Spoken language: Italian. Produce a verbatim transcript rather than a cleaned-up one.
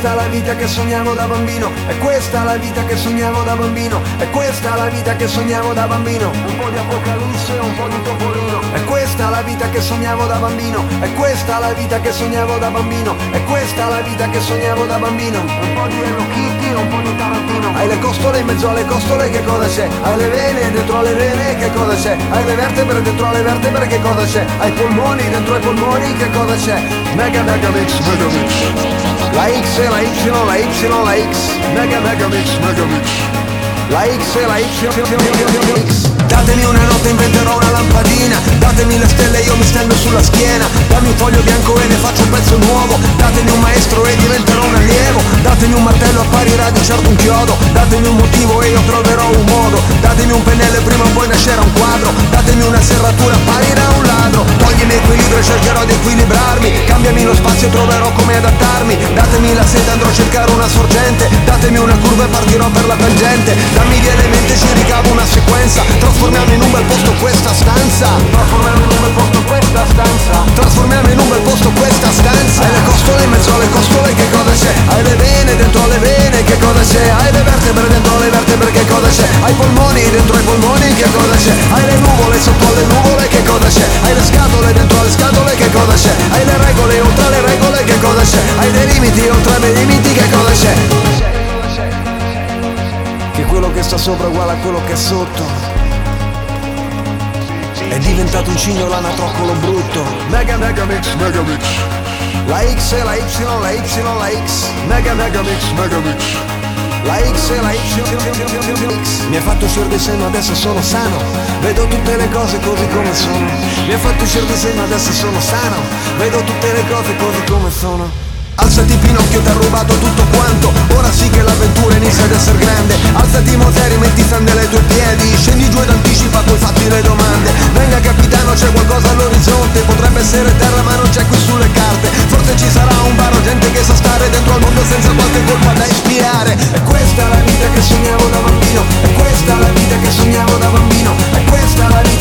questa la vita che sognavo da bambino, è questa la vita che sognavo da bambino, è questa la vita che sognavo da bambino. Un po' di apocalisse, un po' di topolino. È questa la vita che sognavo da bambino, è questa la vita che sognavo da bambino, è questa la vita che sognavo da bambino. Un po' di Hello Kitty, un po' di Tarantino. Hai le costole in mezzo alle costole, che cosa c'è? Hai le vene dentro alle vene, che cosa c'è? Hai le vertebre dentro alle vertebre, che cosa c'è? Hai i polmoni dentro ai polmoni, che cosa c'è? Mega mega mix, mega mix. La X e la Y, la Y, la X. Mega mega mix, mega mix. La X e la Y, X. Datemi una notte, inventerò una lampadina. Datemi le stelle, io mi stendo sulla schiena. Dammi un foglio bianco e ne faccio un pezzo nuovo. Datemi un maestro e diventerò un allievo. Datemi un martello, apparirà di certo un chiodo. Datemi un motivo e io troverò un modo. Datemi un pennello e prima o poi nascerà un quadro. Datemi una serratura, apparirà un ladro. Toglimi equilibrio e cercherò di equilibrarmi. Cambiami lo spazio e troverò come adattarmi. Datemi la seta, andrò a cercare una sorgente. Datemi una curva e partirò per la tangente. Dammi gli elementi e ci ricavo una sequenza. Trasformiamo in un bel posto questa stanza. Trasformiamo in un bel posto questa stanza. Trasformiamo in un bel posto questa stanza. Hai le costole in mezzo alle costole, che cosa c'è? Hai le vene dentro le vene, che cosa c'è? Hai le vertebre dentro le vertebre, che cosa c'è? Hai i polmoni dentro ai polmoni, che cosa c'è? Hai le nuvole sotto alle nuvole, che cosa c'è? Hai le scatole dentro alle scatole, che cosa c'è? Hai le regole oltre le regole, che cosa c'è? Hai dei limiti oltre dei limiti, che cosa c'è? Che quello che sta sopra è uguale a quello che è sotto. È diventato un cigno l'anatroccolo brutto. Mega mega mix, mega mix. La X e la Y, la Y, la X. Mega mega mix, mega mix. La X e la Y, X. Mi ha fatto uscire di seno, adesso sono sano. Vedo tutte le cose così come sono. Mi ha fatto uscire di seno, adesso sono sano. Vedo tutte le cose così come sono. Alzati Pinocchio, t'ha rubato tutto quanto. Ora sì che l'avventura inizia ad essere grande. Alzati Moseri, metti sandali ai tuoi piedi. Scendi giù ed anticipa, poi fatti le domande. Venga capitano, c'è qualcosa all'orizzonte. Potrebbe essere terra ma non c'è qui sulle carte. Forse ci sarà un bar o gente che sa stare dentro al mondo senza qualche colpa da espiare. È questa la vita che sognavo da bambino. È questa la vita che sognavo da bambino. È questa la vita